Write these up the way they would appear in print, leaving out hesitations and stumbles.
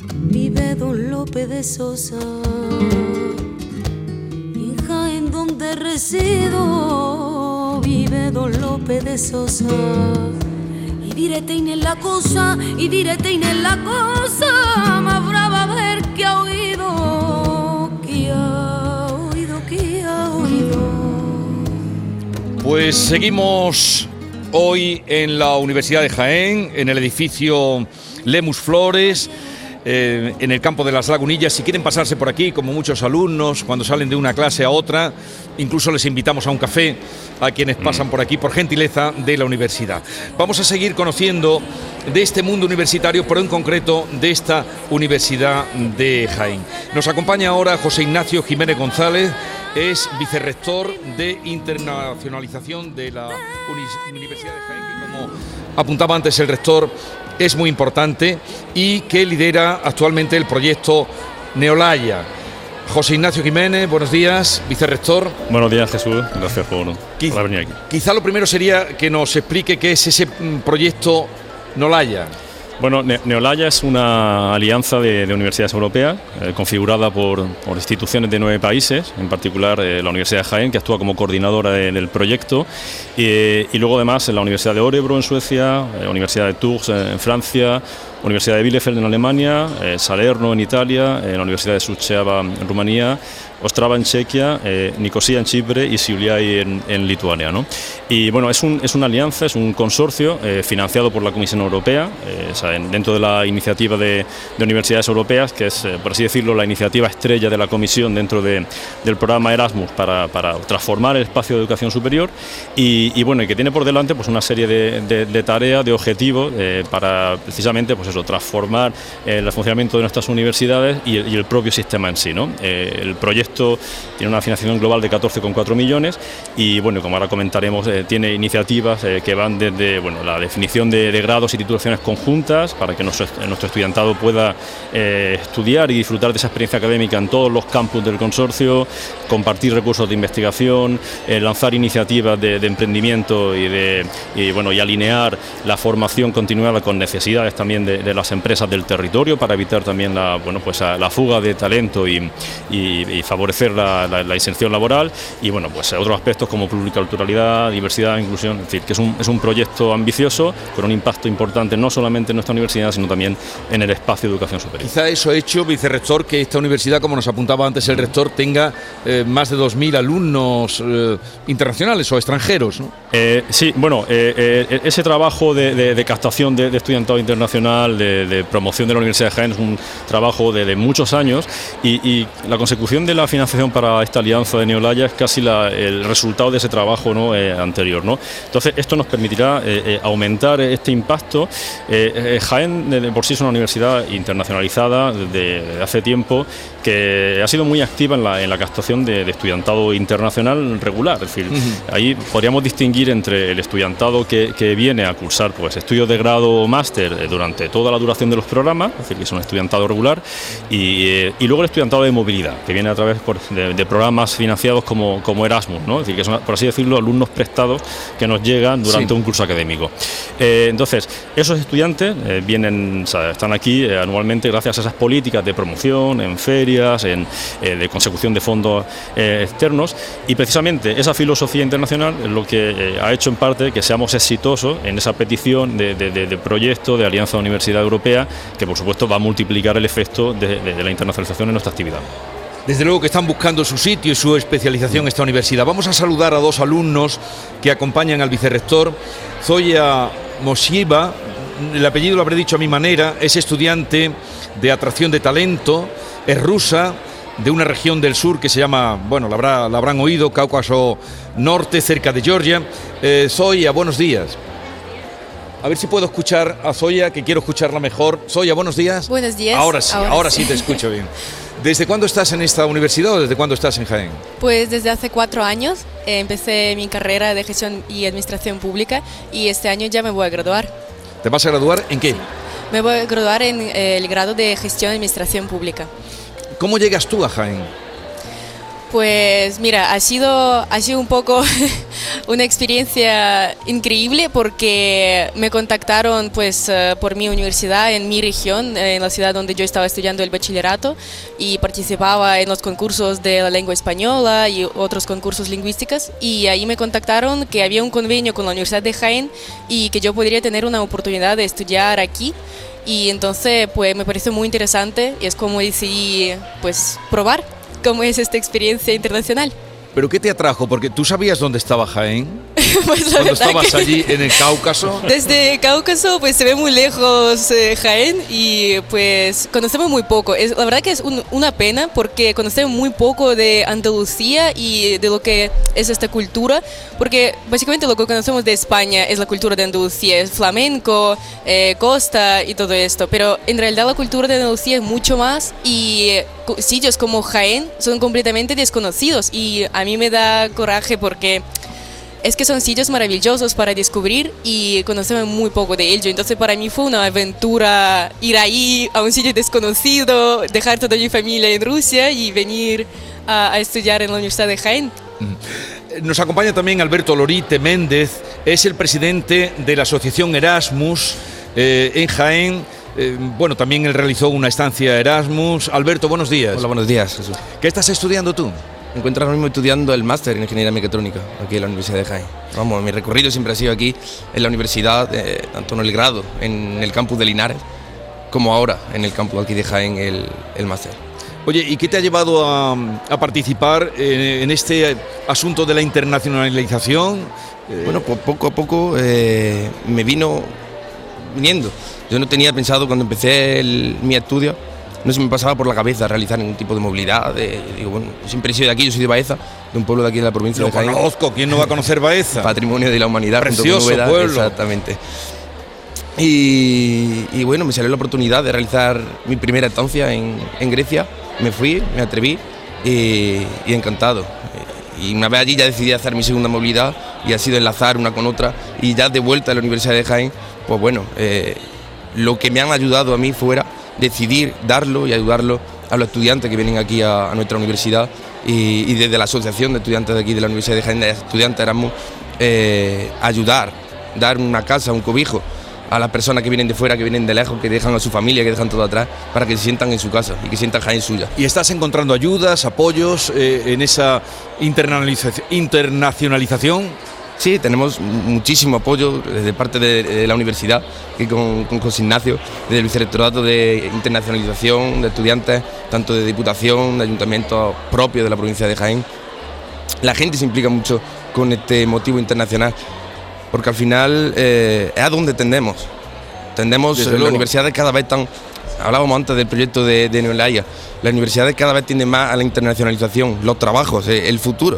vive don Lope de Sosa. En Jaén donde resido vive don Lope de Sosa. Y direte en la cosa, y direte en la cosa más brava ver que ha oído, que ha oído, que ha oído. Pues seguimos hoy en la Universidad de Jaén, en el edificio Lemus Flores, en el campo de las Lagunillas. Si quieren pasarse por aquí, como muchos alumnos, cuando salen de una clase a otra, incluso les invitamos a un café a quienes pasan por aquí, por gentileza de la universidad. Vamos a seguir conociendo de este mundo universitario, pero en concreto de esta Universidad de Jaén. Nos acompaña ahora José Ignacio Jiménez González, es vicerrector de internacionalización de la Universidad de Jaén, que, como apuntaba antes el rector, es muy importante y que lidera actualmente el proyecto Neolaya. José Ignacio Jiménez, buenos días, vicerrector. Buenos días, Jesús, gracias por venir aquí. Quizá lo primero sería que nos explique qué es ese proyecto Neolaya. Bueno, Neolaya es una alianza de universidades europeas configurada por instituciones de 9 países, en particular la Universidad de Jaén, que actúa como coordinadora del proyecto, y luego además la Universidad de Örebro en Suecia, la Universidad de Tours en Francia, Universidad de Bielefeld en Alemania, Salerno en Italia, la Universidad de Suceava en Rumanía, Ostrava en Chequia, Nicosia en Chipre y Šiauliai en Lituania, ¿no? Y bueno, es una alianza, es un consorcio financiado por la Comisión Europea, dentro de la iniciativa de universidades europeas, que es, por así decirlo, la iniciativa estrella de la Comisión dentro del programa Erasmus para transformar el espacio de educación superior y bueno, y que tiene por delante pues una serie de tareas, de objetivos para precisamente pues eso, transformar el funcionamiento de nuestras universidades y el propio sistema en sí, ¿no? El proyecto tiene una financiación global de 14,4 millones y bueno, como ahora comentaremos, tiene iniciativas que van desde la definición de grados y titulaciones conjuntas para que nuestro estudiantado pueda estudiar y disfrutar de esa experiencia académica en todos los campus del consorcio, compartir recursos de investigación, lanzar iniciativas de emprendimiento y alinear la formación continuada con necesidades también de las empresas del territorio para evitar también la fuga de talento y favorecer la inserción laboral y bueno, pues otros aspectos como pluriculturalidad, diversidad, inclusión, es decir, que es un proyecto ambicioso con un impacto importante no solamente en nuestra universidad, sino también en el espacio de educación superior. Quizá eso ha hecho, vicerrector, que esta universidad, como nos apuntaba antes el rector, tenga más de 2.000 alumnos internacionales o extranjeros, ¿no? Sí, bueno, ese trabajo de captación de estudiantado internacional, de promoción de la Universidad de Jaén es un trabajo de muchos años y la consecución de la financiación para esta alianza de Neolaya es casi el resultado de ese trabajo, ¿no? Anterior, ¿no? Entonces esto nos permitirá aumentar este impacto. Jaén de por sí es una universidad internacionalizada desde hace tiempo que ha sido muy activa en la captación de estudiantado internacional regular, es decir, ahí podríamos distinguir entre el estudiantado que viene a cursar pues estudios de grado o máster durante toda la duración de los programas, es decir, que es un estudiantado regular, y luego el estudiantado de movilidad, que viene a través de programas financiados como Erasmus, ¿no? Es decir, que son, por así decirlo, alumnos prestados que nos llegan durante un curso académico. Entonces, esos estudiantes están aquí anualmente gracias a esas políticas de promoción, en ferias, de consecución de fondos externos, y precisamente esa filosofía internacional es lo que ha hecho en parte que seamos exitosos en esa petición de proyecto de Alianza Universidad Europea, que por supuesto va a multiplicar el efecto de la internacionalización en nuestra actividad. Desde luego que están buscando su sitio y su especialización en esta universidad. Vamos a saludar a 2 alumnos que acompañan al vicerrector. Zoya Moshiba, el apellido lo habré dicho a mi manera, es estudiante de atracción de talento, es rusa, de una región del sur que se llama, bueno, la habrán oído, Cáucaso Norte, cerca de Georgia. Zoya, buenos días. A ver si puedo escuchar a Zoya, que quiero escucharla mejor. Zoya, buenos días. Buenos días. Ahora sí te escucho bien. ¿Desde cuándo estás en esta universidad o desde cuándo estás en Jaén? Pues desde hace 4 años empecé mi carrera de gestión y administración pública y este año ya me voy a graduar. ¿Te vas a graduar en qué? Sí. Me voy a graduar en el grado de gestión y administración pública. ¿Cómo llegas tú a Jaén? Pues mira, ha sido un poco Una experiencia increíble porque me contactaron pues por mi universidad en mi región, en la ciudad donde yo estaba estudiando el bachillerato y participaba en los concursos de la lengua española y otros concursos lingüísticos, y ahí me contactaron que había un convenio con la Universidad de Jaén y que yo podría tener una oportunidad de estudiar aquí. Y entonces pues me pareció muy interesante y es como decidí pues probar cómo es esta experiencia internacional. ¿Pero qué te atrajo? Porque tú sabías dónde estaba Jaén. Pues cuando estabas allí en el Cáucaso. Desde Cáucaso pues se ve muy lejos Jaén y pues conocemos muy poco. La verdad que es una pena porque conocemos muy poco de Andalucía y de lo que es esta cultura, porque básicamente lo que conocemos de España es la cultura de Andalucía, es flamenco, costa y todo esto, pero en realidad la cultura de Andalucía es mucho más y sitios como Jaén son completamente desconocidos, y a mí me da coraje porque es que son sitios maravillosos para descubrir y conocemos muy poco de ello. Entonces para mí fue una aventura ir ahí a un sitio desconocido, dejar toda mi familia en Rusia y venir a estudiar en la Universidad de Jaén. Nos acompaña también Alberto Lorite Méndez, es el presidente de la Asociación Erasmus en Jaén. Bueno, también él realizó una estancia Erasmus. Alberto, buenos días. Hola, buenos días, Jesús. ¿Qué estás estudiando tú? Me encuentro ahora mismo estudiando el máster en Ingeniería Mecatrónica aquí en la Universidad de Jaén. Vamos, mi recorrido siempre ha sido aquí en la universidad, tanto en el grado, en el campus de Linares, como ahora en el campus aquí de Jaén, el máster. Oye, ¿y qué te ha llevado a participar en este asunto de la internacionalización? Bueno, pues poco a poco me viniendo. Yo no tenía pensado cuando empecé mi estudio, no se me pasaba por la cabeza realizar ningún tipo de movilidad. Digo, bueno, siempre he sido de aquí, yo soy de Baeza, de un pueblo de aquí de la provincia de Jaén. Lo conozco, ¿quién no va a conocer Baeza? Patrimonio de la humanidad. Precioso junto con pueblo. Exactamente. Y bueno, me salió la oportunidad de realizar mi primera estancia en Grecia. Me fui, me atreví y encantado. Y una vez allí ya decidí hacer mi segunda movilidad y ha sido enlazar una con otra. Y ya de vuelta a la Universidad de Jaén, pues bueno, lo que me han ayudado a mí fuera decidir darlo y ayudarlo a los estudiantes que vienen aquí a nuestra universidad, y desde la asociación de estudiantes de aquí de la Universidad de Jaén, de estudiantes Erasmus, ayudar, dar una casa, un cobijo a las personas que vienen de fuera, que vienen de lejos, que dejan a su familia, que dejan todo atrás, para que se sientan en su casa y que sientan Jaén suya. ¿Y estás encontrando ayudas, apoyos en esa internacionalización? Sí, tenemos muchísimo apoyo desde parte de la universidad, que con José Ignacio, desde el Vicerrectorado de Internacionalización de Estudiantes, tanto de Diputación, de Ayuntamientos propios de la provincia de Jaén. La gente se implica mucho con este motivo internacional, porque al final es a donde tendemos. Las universidades cada vez están... Hablábamos antes del proyecto de Neolaya. Las universidades cada vez tienden más a la internacionalización, los trabajos, el futuro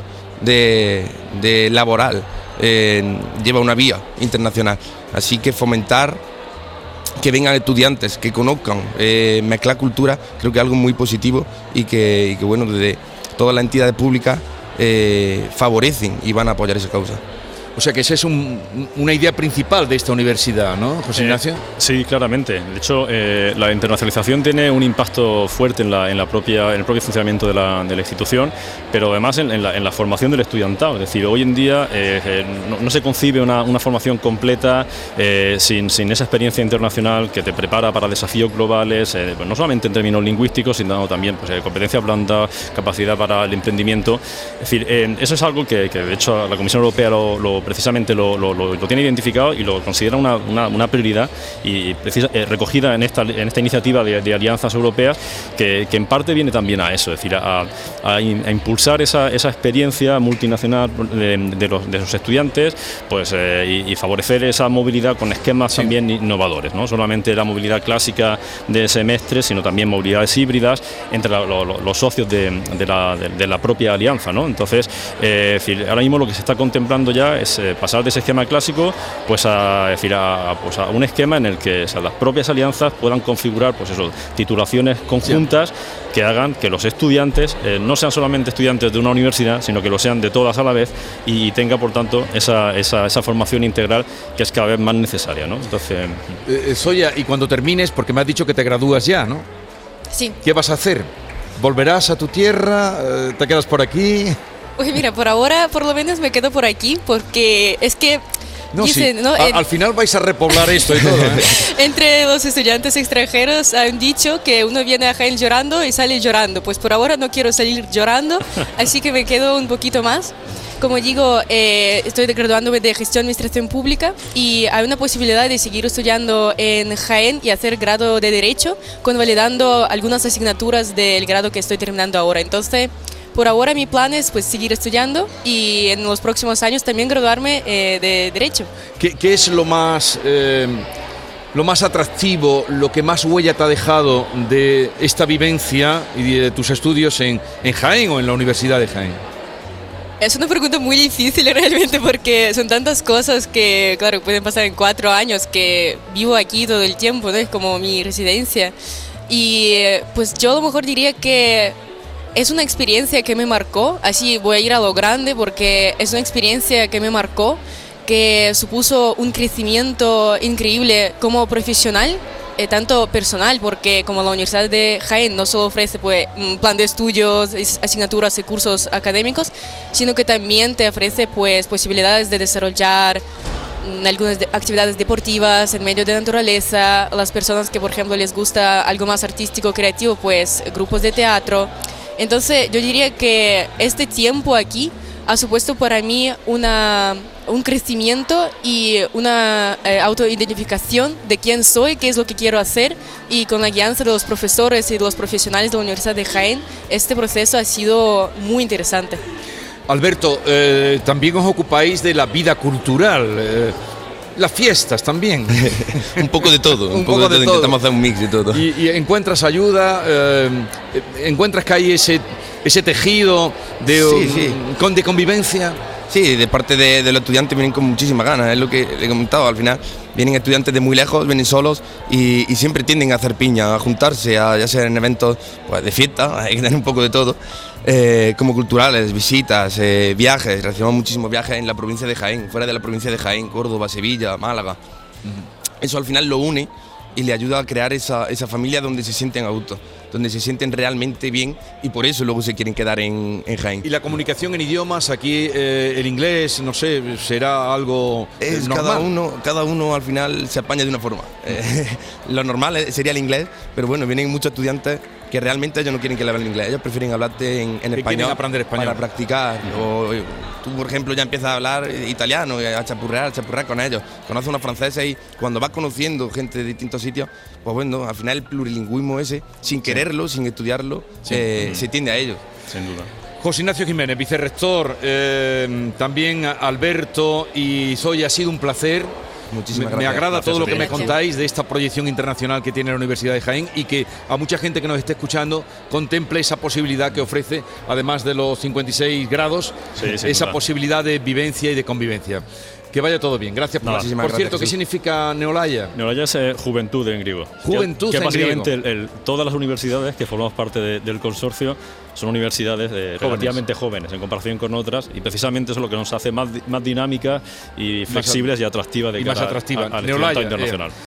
de laboral. Lleva una vía internacional, así que fomentar que vengan estudiantes, que conozcan, mezclar cultura, creo que es algo muy positivo y que bueno, desde todas las entidades públicas favorecen y van a apoyar esa causa. O sea que esa es una idea principal de esta universidad, ¿no, José Ignacio? Sí, claramente. De hecho, la internacionalización tiene un impacto fuerte en el propio funcionamiento de la institución, pero además en la formación del estudiantado. Es decir, hoy en día no se concibe una formación completa sin esa experiencia internacional que te prepara para desafíos globales, pues no solamente en términos lingüísticos, sino también pues, competencia blanda, capacidad para el emprendimiento. Es decir, eso es algo que de hecho la Comisión Europea precisamente lo tiene identificado y lo considera una prioridad y recogida en esta iniciativa de alianzas europeas que en parte viene también a eso, es decir, a impulsar esa experiencia multinacional de los estudiantes, pues y favorecer esa movilidad con esquemas también innovadores, no solamente la movilidad clásica de semestre, sino también movilidades híbridas entre los socios de la propia alianza, ¿no? Entonces, es decir, ahora mismo lo que se está contemplando ya es pasar de ese esquema clásico pues a un esquema en el que las propias alianzas puedan configurar pues eso, titulaciones conjuntas que hagan que los estudiantes no sean solamente estudiantes de una universidad, sino que lo sean de todas a la vez y tenga por tanto esa formación integral que es cada vez más necesaria, ¿no? Entonces, Zoya, y cuando termines, porque me has dicho que te gradúas ya, ¿no? Sí. ¿Qué vas a hacer? ¿Volverás a tu tierra? ¿Te quedas por aquí? Oye, mira, por ahora por lo menos me quedo por aquí porque es que No, dicen, sí. ¿no? Al final vais a repoblar esto y todo, ¿eh? Entre los estudiantes extranjeros han dicho que uno viene a Jaén llorando y sale llorando. Pues por ahora no quiero salir llorando, así que me quedo un poquito más. Como digo, estoy graduándome de Gestión de Administración Pública y hay una posibilidad de seguir estudiando en Jaén y hacer grado de Derecho, convalidando algunas asignaturas del grado que estoy terminando ahora. Entonces, por ahora mi plan es pues seguir estudiando y en los próximos años también graduarme de Derecho. ¿Qué es lo más atractivo, lo que más huella te ha dejado de esta vivencia y de tus estudios en Jaén o en la Universidad de Jaén? Es una pregunta muy difícil realmente porque son tantas cosas que, claro, pueden pasar en 4 años que vivo aquí todo el tiempo, ¿no? Es como mi residencia. Y pues yo a lo mejor diría que es una experiencia que me marcó, así voy a ir a lo grande porque es una experiencia que me marcó, que supuso un crecimiento increíble como profesional, tanto personal, porque como la Universidad de Jaén no solo ofrece pues, un plan de estudios, asignaturas y cursos académicos, sino que también te ofrece pues, posibilidades de desarrollar algunas actividades deportivas en medio de la naturaleza, las personas que por ejemplo les gusta algo más artístico, creativo, pues grupos de teatro. Entonces yo diría que este tiempo aquí ha supuesto para mí un crecimiento y una autoidentificación de quién soy, qué es lo que quiero hacer, y con la guianza de los profesores y de los profesionales de la Universidad de Jaén, este proceso ha sido muy interesante. Alberto, también os ocupáis de la vida cultural, las fiestas también. Un poco de todo, un poco de todo. Intentamos hacer un mix de todo. Y encuentras ayuda, encuentras que hay ese tejido de convivencia. Sí, de parte de los estudiantes vienen con muchísimas ganas, es lo que le he comentado, al final vienen estudiantes de muy lejos, vienen solos y siempre tienden a hacer piña, a juntarse, ya sea en eventos pues, de fiesta, hay que tener un poco de todo, como culturales, visitas, viajes, realizamos muchísimos viajes en la provincia de Jaén, fuera de la provincia de Jaén, Córdoba, Sevilla, Málaga. Eso al final lo une y le ayuda a crear esa familia donde se sienten a gusto, donde se sienten realmente bien y por eso luego se quieren quedar en Jaén. Y la comunicación en idiomas, aquí el inglés, no sé, será algo normal. Cada uno al final se apaña de una forma. Lo normal sería el inglés, pero bueno, vienen muchos estudiantes que realmente ellos no quieren que le hablen inglés, ellos prefieren hablarte en español, aprender español para practicar. O tú, por ejemplo, ya empiezas a hablar italiano, a chapurrear con ellos, conoces unos franceses y cuando vas conociendo gente de distintos sitios, pues bueno, al final el plurilingüismo ese, sin quererlo, sin estudiarlo, se tiende a ello. Sin duda. José Ignacio Jiménez, vicerrector, también Alberto y Zoya, ha sido un placer. Muchísimas gracias. Me agrada Gracias todo lo a que ti. me contáis de esta proyección internacional que tiene la Universidad de Jaén y que a mucha gente que nos esté escuchando contemple esa posibilidad que ofrece, además de los 56 grados, esa posibilidad de vivencia y de convivencia. Que vaya todo bien. Gracias por cierto, ¿qué significa Neolaya? Neolaya es juventud en griego. Juventud que en básicamente griego. Todas las universidades que formamos parte del consorcio son universidades relativamente jóvenes en comparación con otras y precisamente eso es lo que nos hace más dinámicas y flexibles y atractivas de cara al estudiantado internacional.